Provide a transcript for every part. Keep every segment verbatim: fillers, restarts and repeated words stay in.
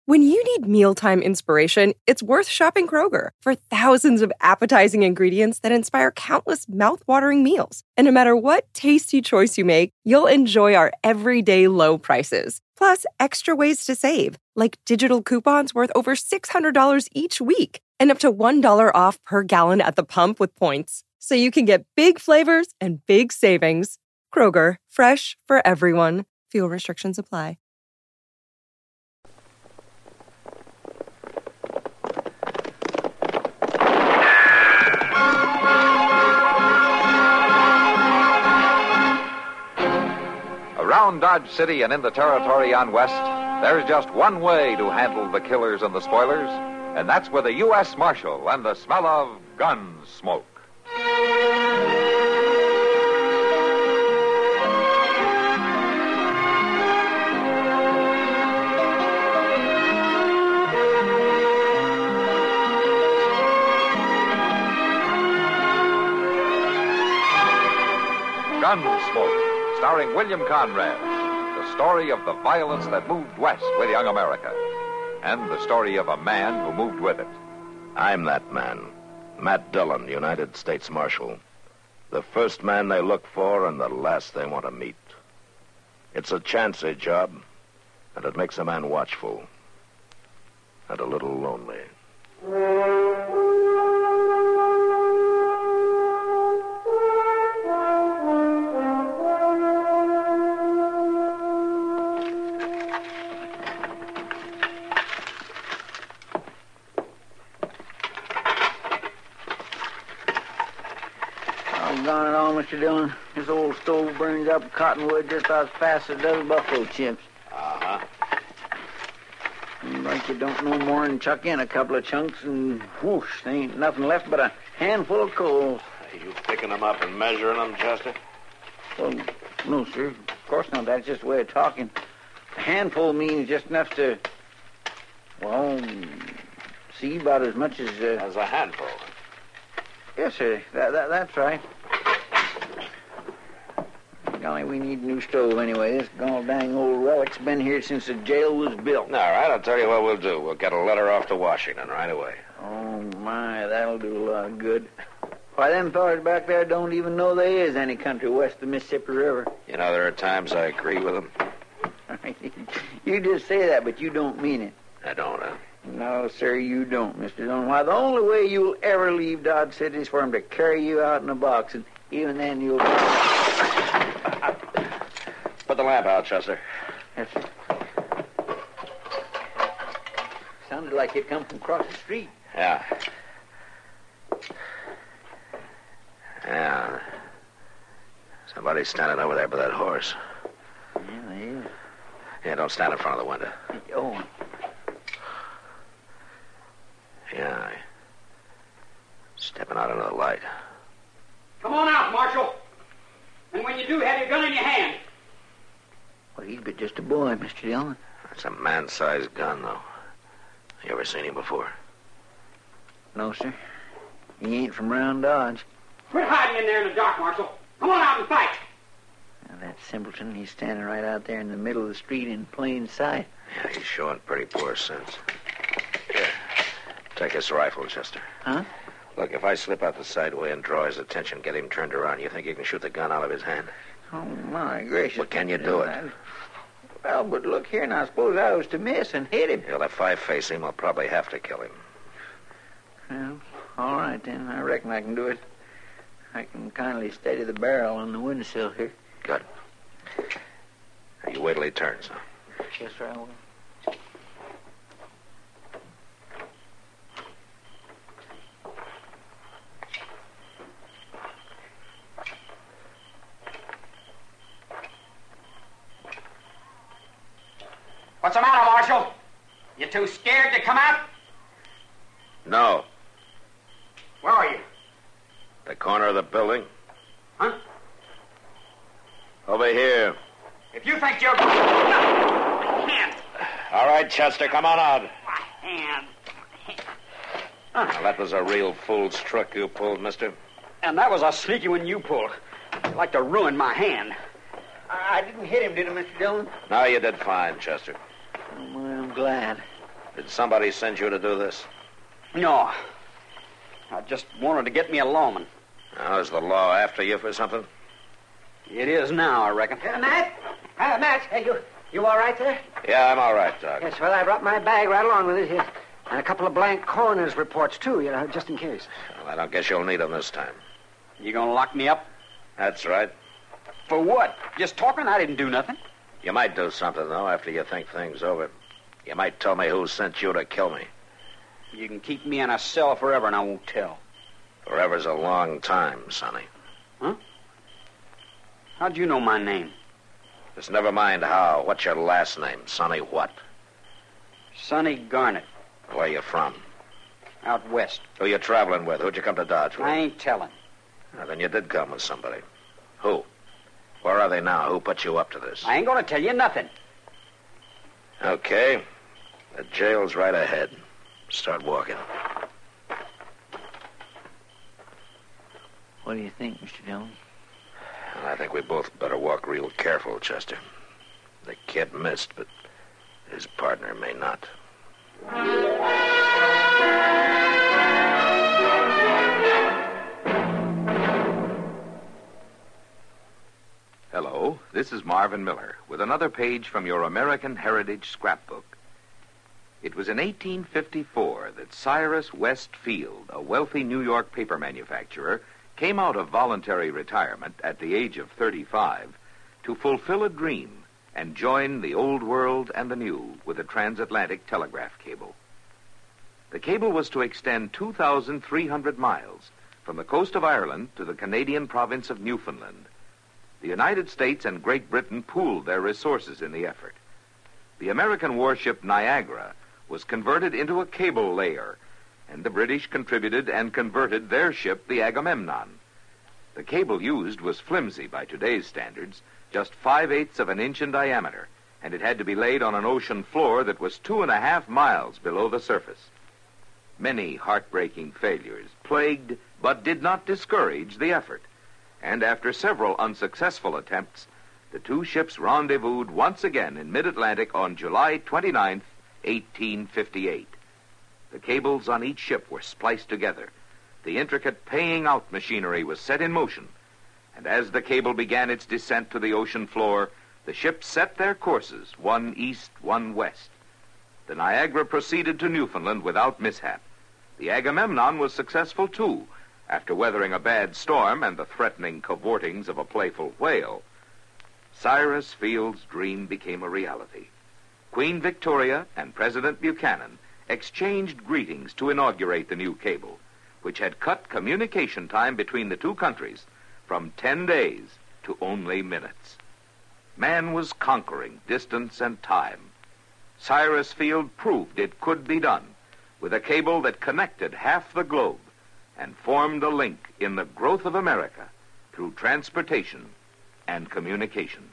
When you need mealtime inspiration, it's worth shopping Kroger for thousands of appetizing ingredients that inspire countless mouth-watering meals. And no matter what tasty choice you make, you'll enjoy our everyday low prices. Plus, extra ways to save, like digital coupons worth over six hundred dollars each week and up to one dollar off per gallon at the pump with points. So you can get big flavors and big savings. Kroger, fresh for everyone. Fuel restrictions apply. Around Dodge City and in the territory on West, there's just one way to handle the killers and the spoilers, and that's with a U S Marshal and the smell of gun smoke. Gunsmoke, starring William Conrad, the story of the violence that moved west with young America, and the story of a man who moved with it. I'm that man, Matt Dillon, United States Marshal. The first man they look for and the last they want to meet. It's a chancy job, and it makes a man watchful and a little lonely. Doggone it all, Mister Dillon. This old stove burns up cottonwood just as fast as it does buffalo chips. Uh-huh. Like you don't know more than chuck in a couple of chunks and whoosh, there ain't nothing left but a handful of coals. Are you picking them up and measuring them, Chester? Well, no, sir. Of course not. That's just a way of talking. A handful means just enough to, well, see about as much as... Uh... As a handful. Yes, sir. That, that, that's right. Golly, we need a new stove anyway. This gall dang old relic's been here since the jail was built. All right, I'll tell you what we'll do. We'll get a letter off to Washington right away. Oh, my, that'll do a lot of good. Why, them fellas back there don't even know there is any country west of the Mississippi River. You know, there are times I agree with them. You just say that, but you don't mean it. I don't, huh? No, sir, you don't, Mister Dillon. Why, the only way you'll ever leave Dodge City is for him to carry you out in a box, and even then you'll... Put the lamp out, Chester. Yes, sir. Sounded like it come from across the street. Yeah. Yeah. Somebody's standing over there by that horse. Yeah, they is. Yeah, don't stand in front of the window. Oh. Yeah. Stepping out into the light. Come on out, Marshal. And when you do, have your gun in your hand. Well, he's but just a boy, Mister Dillon. That's a man-sized gun, though. You ever seen him before? No, sir. He ain't from round Dodge. Quit hiding in there in the dark, Marshal. Come on out and fight. Now, that simpleton, he's standing right out there in the middle of the street in plain sight. Yeah, he's showing pretty poor sense. Here, take this rifle, Chester. Huh? Look, if I slip out the side way and draw his attention, get him turned around, you think you can shoot the gun out of his hand? Oh, my gracious. Well, can you do it? I... Well, but look here, now, suppose I was to miss and hit him. Well, if I face him, I'll probably have to kill him. Well, all right, then. I reckon I can do it. I can kindly steady the barrel on the windowsill here. Good. Now, you wait till he turns, huh? Yes, sir, I will. What's the matter, Marshal? You too scared to come out? No. Where are you? The corner of the building. Huh? Over here. If you think you're... No! My hand! All right, Chester, come on out. My hand! Huh. Now, that was a real fool's trick you pulled, mister. And that was a sneaky one you pulled. You'd like to ruin my hand. I didn't hit him, did I, Mister Dillon? No, you did fine, Chester. Oh, well, I'm glad. Did somebody send you to do this? No. I just wanted to get me a lawman. Now, is the law after you for something? It is now, I reckon. Uh, Matt? Uh, Matt, uh, you you all right there? Yeah, I'm all right, Doc. Yes, well, I brought my bag right along with it here. And a couple of blank coroner's reports, too, you know, just in case. Well, I don't guess you'll need them this time. You gonna lock me up? That's right. For what? Just talking? I didn't do nothing. You might do something, though, after you think things over. You might tell me who sent you to kill me. You can keep me in a cell forever, and I won't tell. Forever's a long time, Sonny. Huh? How'd you know my name? Just never mind how. What's your last name? Sonny what? Sonny Garnett, Where you from? out west. Who you traveling with? Who'd you come to Dodge with? I ain't telling. Now, then you did come with somebody. Who? Where are they now? Who put you up to this? I ain't gonna tell you nothing. Okay. The jail's right ahead. Start walking. What do you think, Mister Dillon? Well, I think we both better walk real careful, Chester. The kid missed, but his partner may not. Hello, this is Marvin Miller with another page from your American Heritage Scrapbook. It was in eighteen fifty-four that Cyrus West Field, a wealthy New York paper manufacturer, came out of voluntary retirement at the age of thirty-five to fulfill a dream and join the old world and the new with a transatlantic telegraph cable. The cable was to extend two thousand three hundred miles from the coast of Ireland to the Canadian province of Newfoundland. The United States and Great Britain pooled their resources in the effort. The American warship Niagara was converted into a cable layer, and the British contributed and converted their ship, the Agamemnon. The cable used was flimsy by today's standards, just five-eighths of an inch in diameter, and it had to be laid on an ocean floor that was two and a half miles below the surface. Many heartbreaking failures plagued but did not discourage the effort, and after several unsuccessful attempts, the two ships rendezvoused once again in mid-Atlantic on July twenty-ninth, eighteen fifty-eight. The cables on each ship were spliced together. The intricate paying-out machinery was set in motion, and as the cable began its descent to the ocean floor, the ships set their courses, one east, one west. The Niagara proceeded to Newfoundland without mishap. The Agamemnon was successful, too, after weathering a bad storm and the threatening cavortings of a playful whale. Cyrus Field's dream became a reality. Queen Victoria and President Buchanan exchanged greetings to inaugurate the new cable, which had cut communication time between the two countries from ten days to only minutes. Man was conquering distance and time. Cyrus Field proved it could be done with a cable that connected half the globe and formed a link in the growth of America through transportation and communication.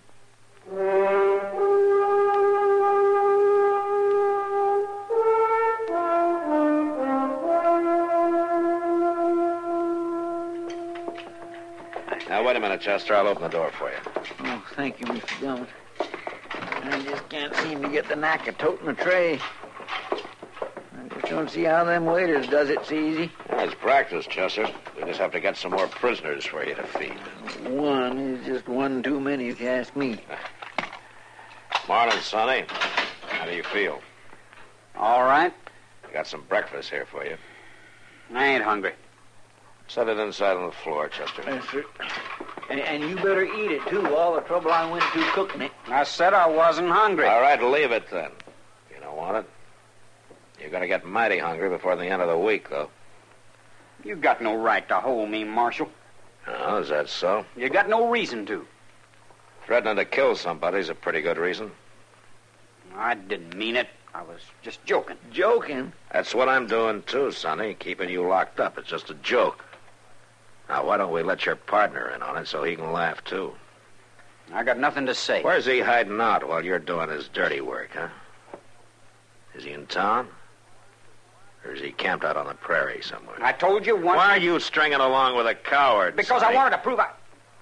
Now, wait a minute, Chester. I'll open the door for you. Oh, thank you, Mister Dillon. I just can't seem to get the knack of toting a tray. I just don't see how them waiters does it so easy. Well, it's practice, Chester. We just have to get some more prisoners for you to feed. One is just one too many, if you ask me. Morning, Sonny. How do you feel? All right. I got some breakfast here for you. I ain't hungry. Set it inside on the floor, Chester. Yes, sir. And, and you better eat it, too. All the trouble I went to cooking it. I said I wasn't hungry. All right, leave it then. You don't want it? You're going to get mighty hungry before the end of the week, though. You got no right to hold me, Marshal. Oh, is that so? You got no reason to. Threatening to kill somebody's a pretty good reason. I didn't mean it. I was just joking. Joking? That's what I'm doing, too, Sonny. Keeping you locked up. It's just a joke. Now, why don't we let your partner in on it so he can laugh, too? I got nothing to say. Where's he hiding out while you're doing his dirty work, huh? Is he in town? Or is he camped out on the prairie somewhere? I told you once... Why are you stringing along with a coward, Because Sonny? I wanted to prove I...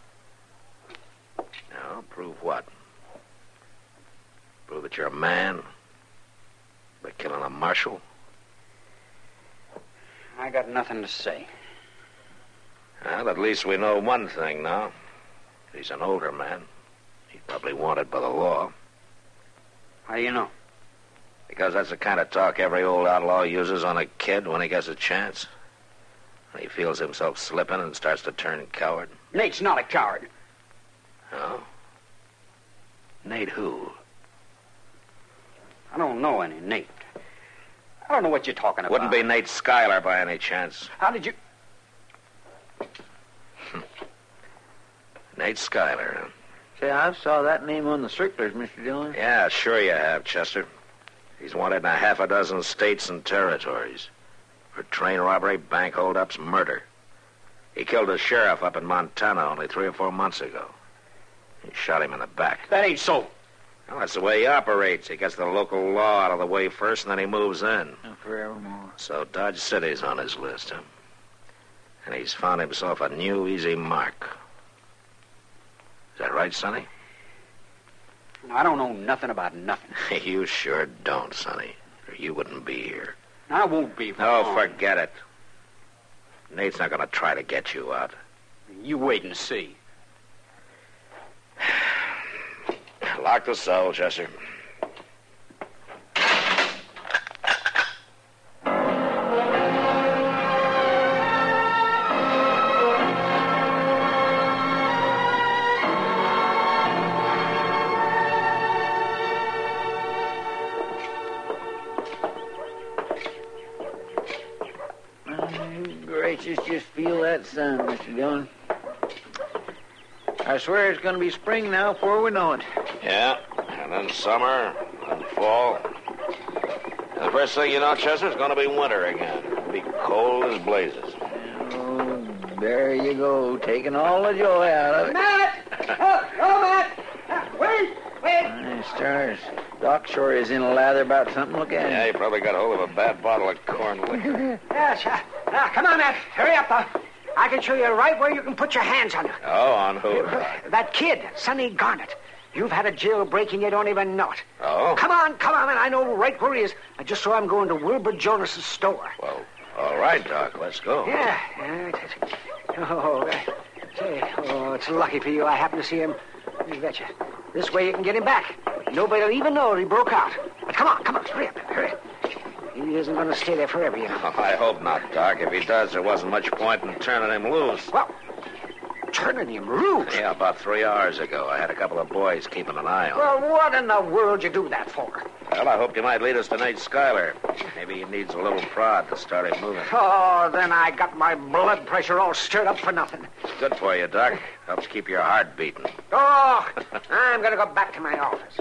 No, prove what? Prove that you're a man? By killing on the marshal? I got nothing to say. Well, at least we know one thing now. He's an older man. He's probably wanted by the law. How do you know? Because that's the kind of talk every old outlaw uses on a kid when he gets a chance. When he feels himself slipping and starts to turn coward. Nate's not a coward. Oh? Nate who? I don't know any Nate. I don't know what you're talking about. Wouldn't be Nate Schuyler by any chance. How did you... Nate Schuyler, huh? Say, I've saw that name on the circulars, Mister Dillon. Yeah, sure you have, Chester. He's wanted in a half a dozen states and territories. For train robbery, bank holdups, murder. He killed a sheriff up in Montana only three or four months ago. He shot him in the back. That ain't so. Well, that's the way he operates. He gets the local law out of the way first, and then he moves in. Forevermore. So Dodge City's on his list, huh? And he's found himself a new, easy mark. Is that right, Sonny? I don't know nothing about nothing. You sure don't, Sonny. Or you wouldn't be here. I won't be for No, long. forget it. Nate's not going to try to get you out. You wait and see. Lock the cell, Chester. Gracious, just feel that sun, Mister Dillon. I swear it's going to be spring now before we know it. Yeah, and then summer, and fall. And the first thing you know, Chester, it's going to be winter again. It'll be cold as blazes. Oh, there you go, taking all the joy out of it. Matt! Oh, oh, Matt! Uh, wait! Wait! My stars. Doc sure is in a lather about something. Look at Yeah, him. he probably got hold of a bad bottle of corn liquor. Yes. Uh, uh, come on, Matt. Hurry up. Uh, I can show you right where you can put your hands on it. Oh, on who? That kid, Sonny Garnett. You've had a jailbreak and you don't even know it. Oh? Come on, come on, man. I know right where he is. I just saw him going to Wilbur Jonas's store. Well, all right, Doc, let's go. Yeah. yeah. Oh, uh, say, oh, it's lucky for you. I happened to see him. You betcha. This way you can get him back. Nobody will even know he broke out. But come on, come on, hurry up, hurry up. He isn't going to stay there forever, you know. Oh, I hope not, Doc. If he does, there wasn't much point in turning him loose. Well, turning him loose? Yeah, about three hours ago, I had a couple of boys keeping an eye on him. Well, what in the world you do that for? Well, I hoped you might lead us to Nate Schuyler. Maybe he needs a little prod to start him moving. Oh, then I got my blood pressure all stirred up for nothing. It's good for you, Doc. Helps keep your heart beating. Oh, I'm going to go back to my office.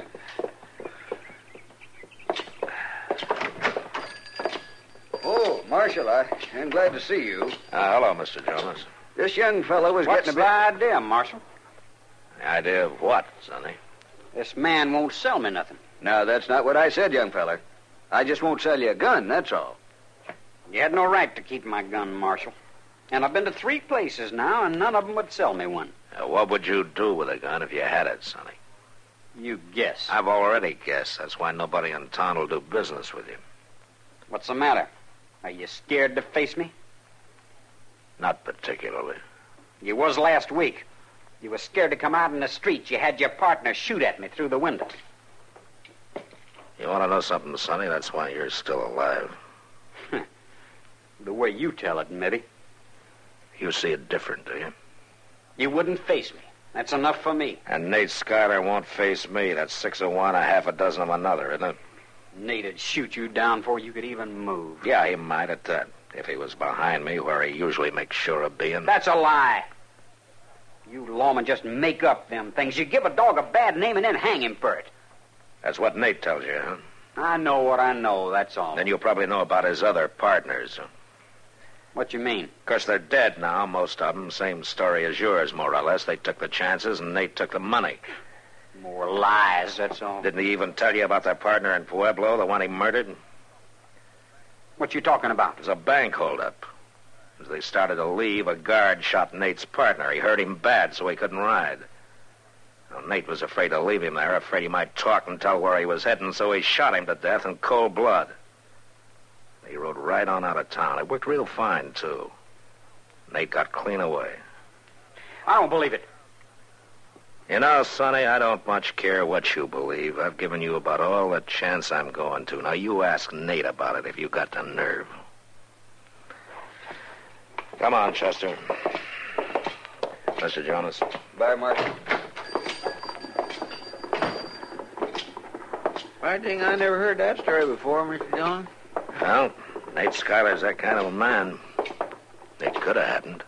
Oh, Marshal, I am glad to see you. Uh, hello, Mister Jonas. This young fellow was What's getting the a bit... idea, Marshal? The idea of what, Sonny? This man won't sell me nothing. No, that's not what I said, young feller. I just won't sell you a gun, that's all. You had no right to keep my gun, Marshal. And I've been to three places now, and none of them would sell me one. Uh, what would you do with a gun if you had it, Sonny? You guess. I've already guessed. That's why nobody in town will do business with you. What's the matter? Are you scared to face me? Not particularly. You was last week. You was scared to come out in the street. You had your partner shoot at me through the window. You want to know something, Sonny? That's why you're still alive. The way you tell it, Mitty. You see it different, do you? You wouldn't face me. That's enough for me. And Nate Schuyler won't face me. That's six of one, a half a dozen of another, isn't it? Nate'd shoot you down before you could even move. Yeah, he might at that. If he was behind me, where he usually makes sure of being. That's a lie. You lawmen just make up them things. You give a dog a bad name and then hang him for it. That's what Nate tells you, huh? I know what I know, that's all. Then you probably know about his other partners. What you mean? Of course, they're dead now, most of them. Same story as yours, more or less. They took the chances, and Nate took the money. More lies, that's all. Didn't he even tell you about their partner in Pueblo, the one he murdered? What you talking about? It was a bank holdup. As they started to leave, a guard shot Nate's partner. He hurt him bad, so he couldn't ride. Well, Nate was afraid to leave him there, afraid he might talk and tell where he was heading, so he shot him to death in cold blood. He rode right on out of town. It worked real fine, too. Nate got clean away. I don't believe it. You know, Sonny, I don't much care what you believe. I've given you about all the chance I'm going to. Now, you ask Nate about it if you got the nerve. Come on, Chester. Mister Jonas. Bye, Marshal. I think I never heard that story before, Mister Dillon. Well, Nate Schuyler's that kind of a man. It could have happened.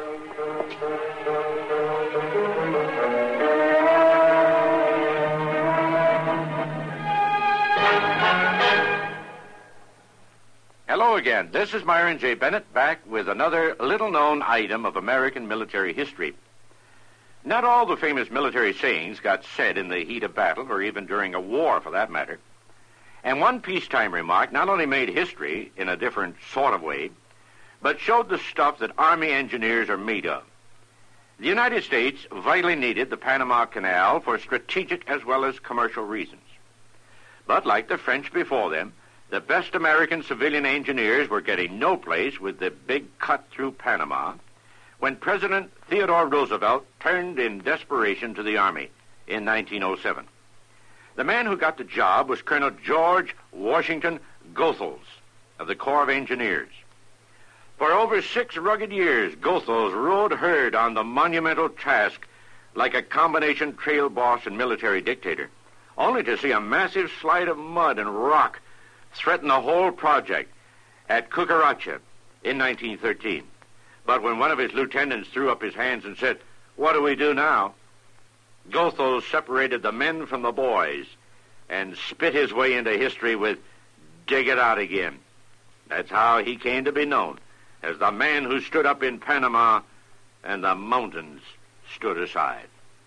Hello again. This is Myron J. Bennett back with another little-known item of American military history. Not all the famous military sayings got said in the heat of battle, or even during a war, for that matter. And one peacetime remark not only made history in a different sort of way, but showed the stuff that Army engineers are made of. The United States vitally needed the Panama Canal for strategic as well as commercial reasons. But like the French before them, the best American civilian engineers were getting no place with the big cut through Panama when President Theodore Roosevelt turned in desperation to the Army in nineteen oh seven. The man who got the job was Colonel George Washington Goethals of the Corps of Engineers. For over six rugged years, Goethals rode herd on the monumental task like a combination trail boss and military dictator, only to see a massive slide of mud and rock threaten the whole project at Cucaracha in nineteen thirteen. But when one of his lieutenants threw up his hands and said, "What do we do now?" Goethals separated the men from the boys and spit his way into history with "dig it out again." That's how he came to be known as the man who stood up in Panama and the mountains stood aside.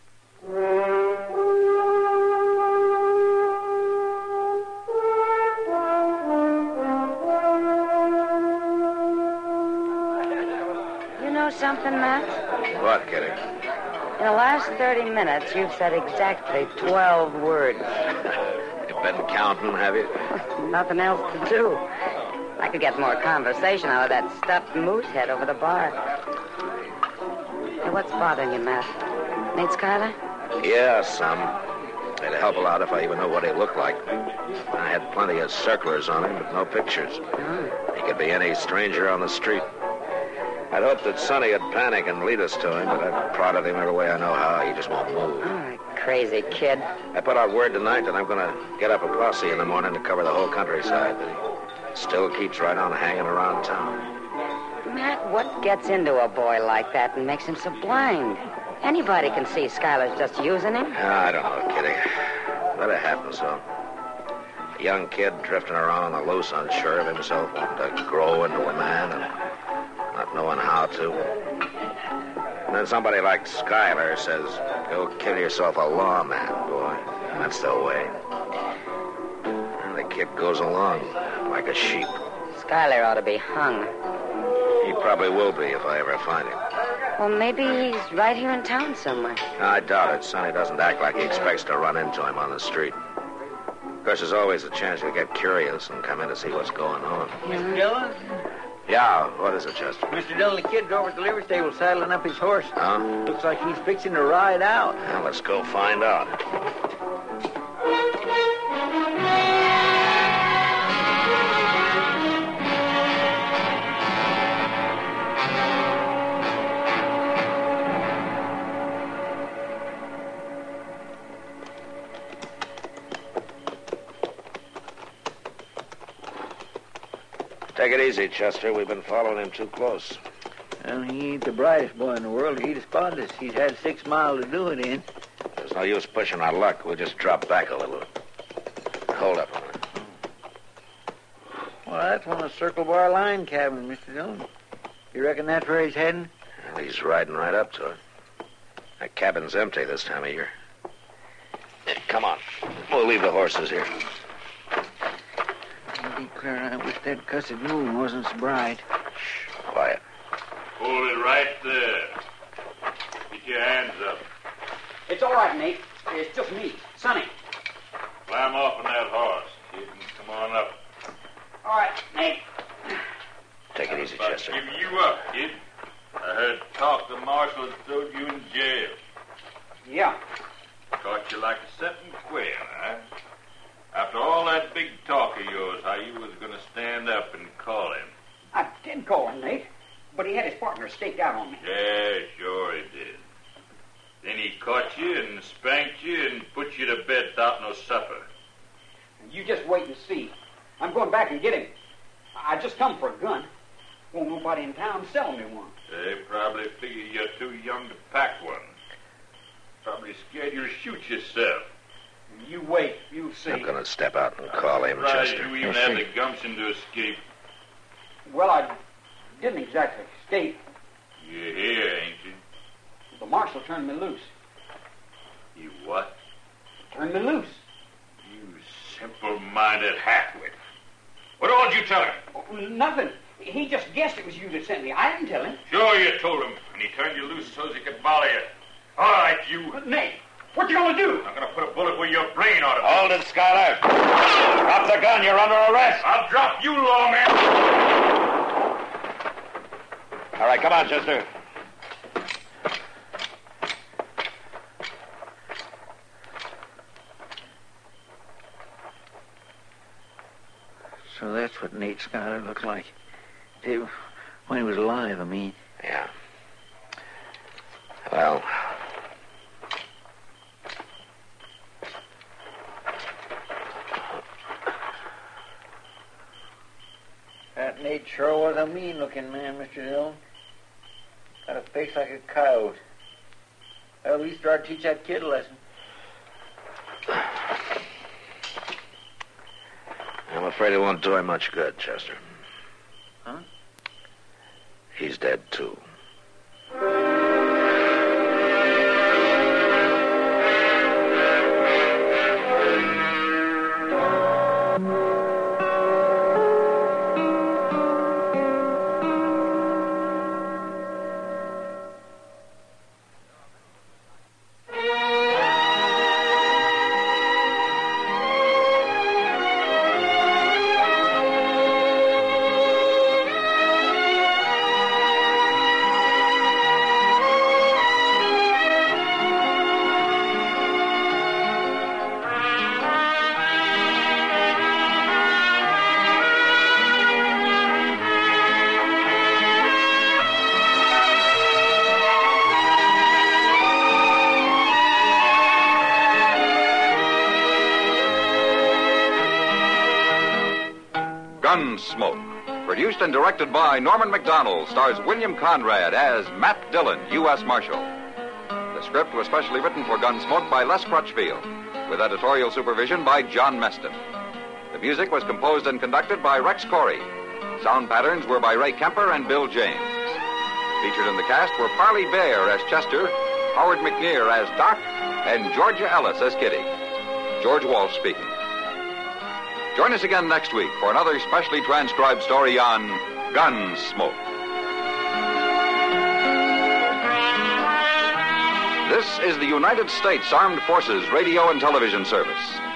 You know something, Matt? What, Kitty? In the last thirty minutes, you've said exactly twelve words. You've been counting, have you? Nothing else to do. I could get more conversation out of that stuffed moose head over the bar. Hey, what's bothering you, Matt? Nate Schuyler? Yeah, some. It'd help a lot if I even know what he looked like. I had plenty of circlers on him, but no pictures. Oh. He could be any stranger on the street. I'd hoped that Sonny would panic and lead us to him, but I've prodded him every way I know how. He just won't move. Oh, crazy kid. I put out word tonight that I'm going to get up a posse in the morning to cover the whole countryside, but he still keeps right on hanging around town. Matt, what gets into a boy like that and makes him so blind? Anybody can see Schuyler's just using him. I don't know, Kitty. But it happens, so. A young kid drifting around on the loose, unsure of himself, wanting to grow into a man and not knowing how to. And then somebody like Schuyler says, "Go kill yourself a lawman, boy." And that's the way. And the kid goes along like a sheep. Schuyler ought to be hung. He probably will be if I ever find him. Well, maybe he's right here in town somewhere. I doubt it. Sonny doesn't act like he expects to run into him on the street. Of course, there's always a chance he'll get curious and come in to see what's going on. Mister Dillon? Yeah, what is it, Chester? Mister Dillon, the kid's over at the livery stable saddling up his horse. Huh? Looks like he's fixing to ride out. Well, let's go find out. Take it easy, Chester. We've been following him too close. Well, he ain't the brightest boy in the world. He's the spottest. He's had six miles to do it in. There's no use pushing our luck. We'll just drop back a little. Hold up on it. Well, that's one of the Circle Bar line cabins, Mister Dillon. You reckon that's where he's heading? Well, he's riding right up to it. That cabin's empty this time of year. Hey, come on. We'll leave the horses here. I declare, I wish that cussed moon wasn't so bright. Shh, quiet. Hold it right there. Get your hands up. It's all right, Nate. It's just me, Sonny. Climb off on that horse. You can come on up. All right, Nate. talk of yours, how you was going to stand up and call him. I did call him, Nate, but he had his partner staked out on me. Yeah, sure he did. Then he caught you and spanked you and put you to bed without no supper. You just wait and see. I'm going back and get him. I just come for a gun. Won't nobody in town sell me one. They probably figure you're too young to pack one. Probably scared you'll shoot yourself. You wait. You'll see. I'm going to step out and call him, Surprised Chester. you even had the gumption to escape. Well, I didn't exactly escape. You're here, ain't you? The marshal turned me loose. You what? Turned me loose. You simple-minded halfwit. What all did you tell him? Oh, nothing. He just guessed it was you that sent me. I didn't tell him. Sure you told him, and he turned you loose so as he could volley you. All right, you. But, Nate, what you gonna do? I'm gonna put a bullet where your brain ought to be. Hold it, Schuyler. Drop the gun. You're under arrest. I'll drop you, lawman. All right, come on, Chester. So that's what Nate Schuyler looked like. It, when he was alive, I mean. Yeah. Well, That Nate sure was a mean-looking man, Mister Dillon. Got a face like a coyote. Well, we start to teach that kid a lesson. I'm afraid it won't do him much good, Chester. Huh? He's dead, too. Gunsmoke, produced and directed by Norman Macdonald, stars William Conrad as Matt Dillon, U S Marshal. The script was specially written for Gunsmoke by Les Crutchfield, with editorial supervision by John Meston. The music was composed and conducted by Rex Corey. Sound patterns were by Ray Kemper and Bill James. Featured in the cast were Parley Bear as Chester, Howard McNear as Doc, and Georgia Ellis as Kitty. George Walsh speaking. Join us again next week for another specially transcribed story on Gunsmoke. This is the United States Armed Forces Radio and Television Service.